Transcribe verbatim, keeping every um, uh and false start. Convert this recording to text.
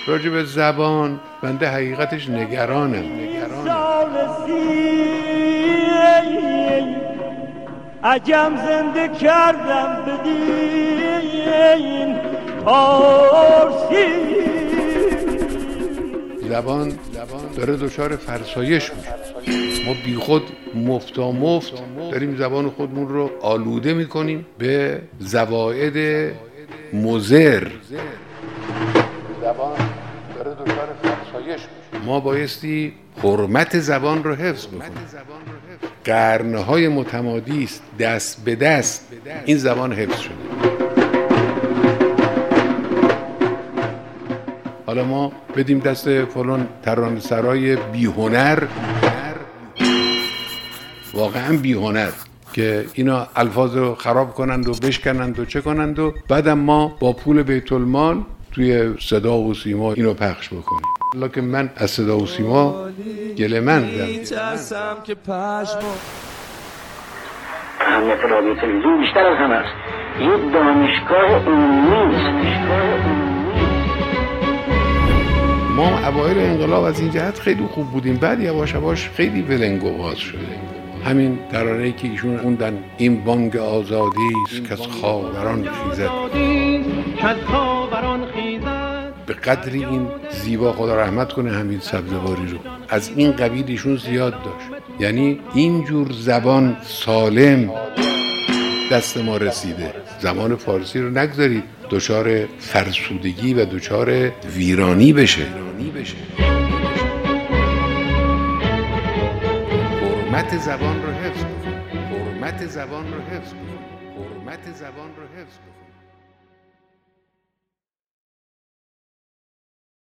راجع به زبان بنده حقیقتش نگرانم نگرانم عجم زنده کردم بدین پارسی. زبان داره دچار فرسایش میشه. ما بی خود مفتا مفت داریم زبان خودمون رو آلوده میکنیم به زوائد مضر. زبان داره دچار فرسایش میشه. ما بایستی حرمت زبان رو حفظ بکنیم. قرنهای متمادی است دست به دست این زبان حفظ شده. حالا ما بدیم دست فلان ترانه سرای بیهنر، واقعا بیهنر، که اینا الفاظ رو خراب کنند و بشکنند و چه کنند و بعدم ما با پول بیت المال توی صدا و سیما اینو پخش بکنیم. لکن من از صدا و سیما گله مندم. اهمیت رادیو تلویزیون بیشتر از همه است. یک دانشگاه عمومی است. ما اوایل انقلاب از این جهت خیلی خوب بودیم، بعد یواش یواش خیلی ولنگ و باز شده. همین ترانه‌ای که ایشون خوندن، این بانگ آزادی است که از خاوران خیزد، به قدری این زیبا، خدا رحمت کنه حمید سبزواری رو، از این قبیل ایشون زیاد داشت. یعنی اینجور زبان سالم دست ما رسیده. زبان فارسی رو نگذارید دچار فرسودگی و دچار ویرانی بشه. حرمت زبان رو حفظ کن. حرمت زبان رو حفظ کن. حرمت زبان رو حفظ کن.